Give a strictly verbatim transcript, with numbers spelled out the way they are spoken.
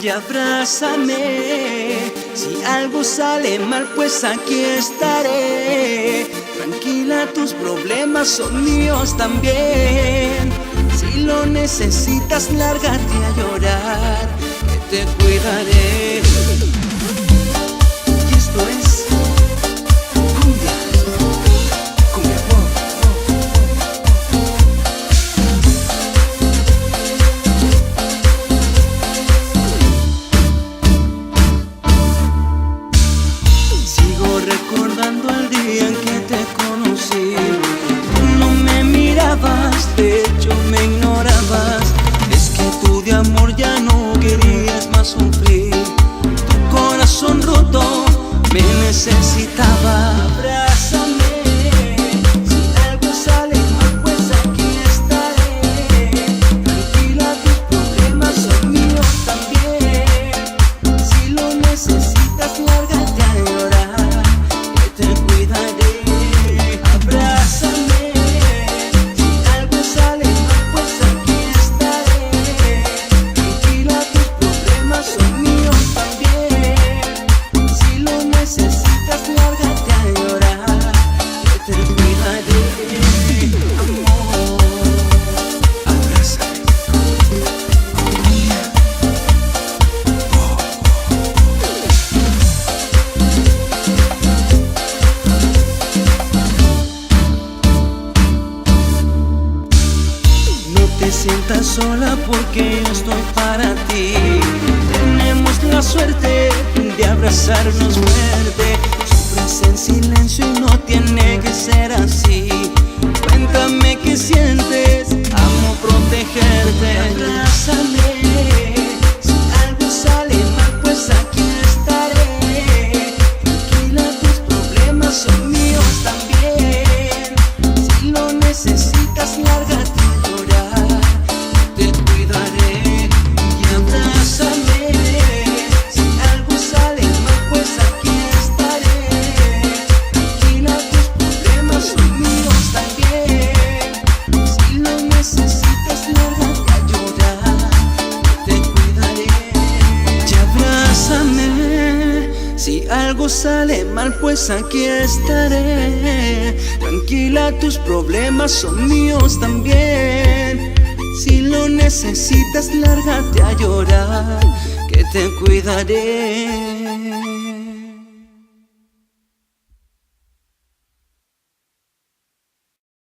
y abrázame. Si algo sale mal, pues aquí estaré. Tranquila, tus problemas son míos también. Si lo necesitas, lárgate a llorar, que te cuidaré. Y esto es cumbia, cumbia pop. Sigo recordando el día en que te conocí. No me mirabas, de hecho me ignorabas. Es que tú de amor ya no querías más sufrir. Tu corazón roto me necesitaba. Abrázame, si algo sale mal, pues aquí estaré. Tranquila, tus problemas son míos también. Si lo necesitas, lárgate a llorar, que te cuidaré. Abrázame, si algo sale mal, pues aquí estaré. Tranquila, tus problemas son míos también. Si lo necesitas, lárgate a llorar, que te cuidaré. Amor, abrázame. No te sientas sola porque yo estoy para ti. Tenemos la suerte de abrazarnos fuerte. Sufres en silencio y no tiene que ser así. Cuéntame qué sientes, amo protegerte. Abrázame, si algo sale mal, pues aquí estaré. Tranquila, tus problemas son míos también. Si lo necesitas, lárgate a llorar, te cuidaré. Y abrázame, si algo sale mal, pues aquí estaré. Tranquila, tus problemas son míos también. Si lo necesitas, lárgate a llorar, te cuidaré. Y abrázame, si algo sale mal, pues aquí estaré. Tranquila, tus problemas son míos también. Si lo necesitas, lárgate a llorar, que te cuidaré.